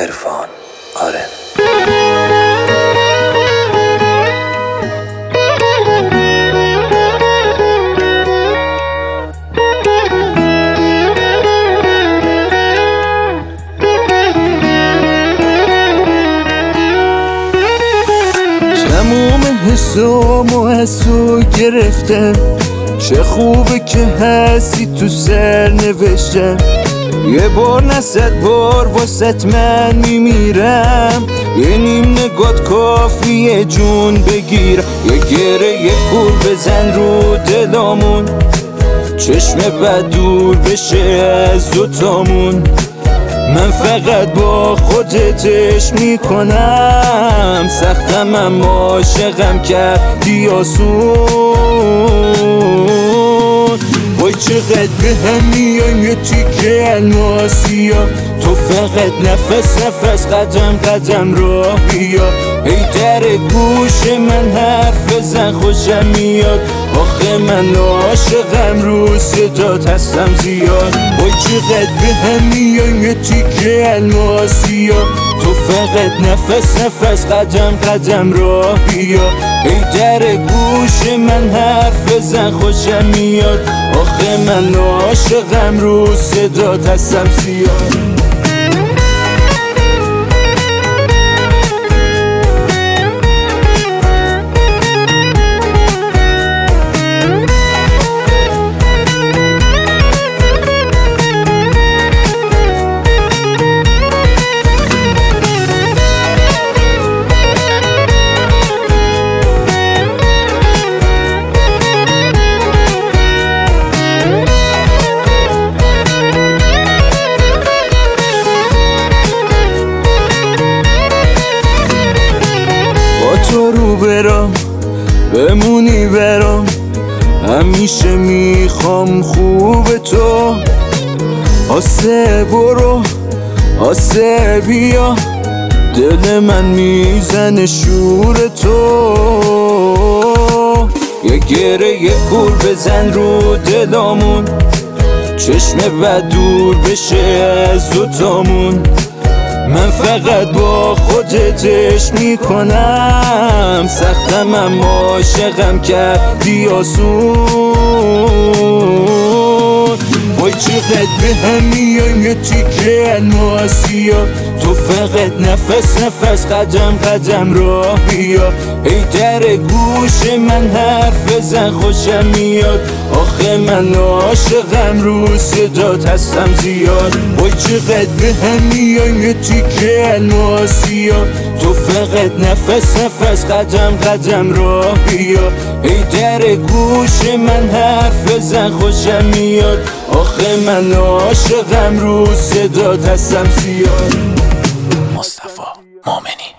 عرفان آرن. تموم حسامو حسو گرفتم، چه خوبه که هستی تو سر نوشتم. یه بار نه 100 بار واسط من میمیرم، یه نیم نگات کافیه جون بگیرم. یه گره یه کور بزن رو دلامون، چشم بد دور بشه از دوتامون. من فقط با خودت میکنم، سختم اما عاشقم کردی آسون. وای چقدر به هم میایم یه تیکه الماسیا، تو فقط نفس قدم قدم راه بیا. ای در گوش من حرف بزن خوشم میاد، آخه من عاشقم رو صدات هستم زیاد. وای چقدر به هم میایم یه تیکه الماسیا، تو فقط نفس قدم قدم راه بیا. ای در گوش من حرف بزن خوشم میاد، آخه من عاشقم رو صدات هستم زیاد. تو رو برام بمونی برام، همیشه میخوام خوب تو. آسه برو آسه بیا، دل من میزنه شور تو. یه گره یه کور بزن رو دلامون، چشم بد دور بشه از دوتامون. من فقط با خودت میکنم، سختم اما عاشقم کردی آسون. وای چقدر به هم میایم یه تیکه الماسیا، تو فقط نفس قدم قدم راه بیا. ای در گوش من حرف بزن خوشم میاد، آخه من عاشقم رو صدات هستم زیاد. وای چقدر به هم میایم یه تیکه الماسیا، تو فقط نفس قدم قدم راه بیا. ای در گوش من حرف بزن خوشم میاد، آخه من عاشقم رو صدات هستم زیاد. مصطفی مومنی.